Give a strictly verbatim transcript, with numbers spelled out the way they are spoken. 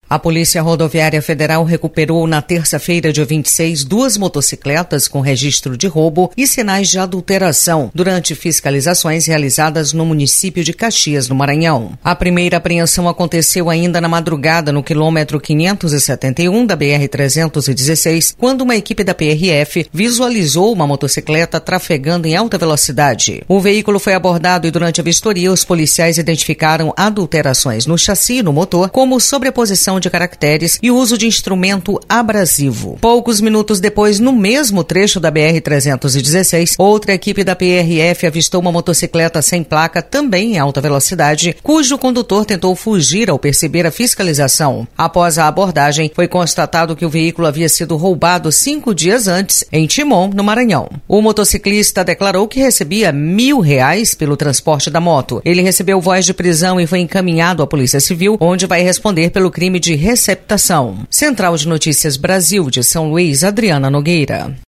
A Polícia Rodoviária Federal recuperou na terça-feira, dia vinte e seis, duas motocicletas com registro de roubo e sinais de adulteração durante fiscalizações realizadas no município de Caxias, no Maranhão. A primeira apreensão aconteceu ainda na madrugada no quilômetro quinhentos e setenta e um da B R trezentos e dezesseis, quando uma equipe da P R F visualizou uma motocicleta trafegando em alta velocidade. O veículo foi abordado e durante a vistoria os policiais identificaram adulterações no chassi e no motor, como sobreposição de caracteres e uso de instrumento abrasivo. Poucos minutos depois, no mesmo trecho da B R trezentos e dezesseis, outra equipe da P R F avistou uma motocicleta sem placa, também em alta velocidade, cujo condutor tentou fugir ao perceber a fiscalização. Após a abordagem, foi constatado que o veículo havia sido roubado cinco dias antes, em Timon, no Maranhão. O motociclista declarou que recebia mil reais pelo transporte da moto. Ele recebeu voz de prisão e foi encaminhado à Polícia Civil, onde vai responder pelo crime de receptação. Central de Notícias Brasil de São Luís, Adriana Nogueira.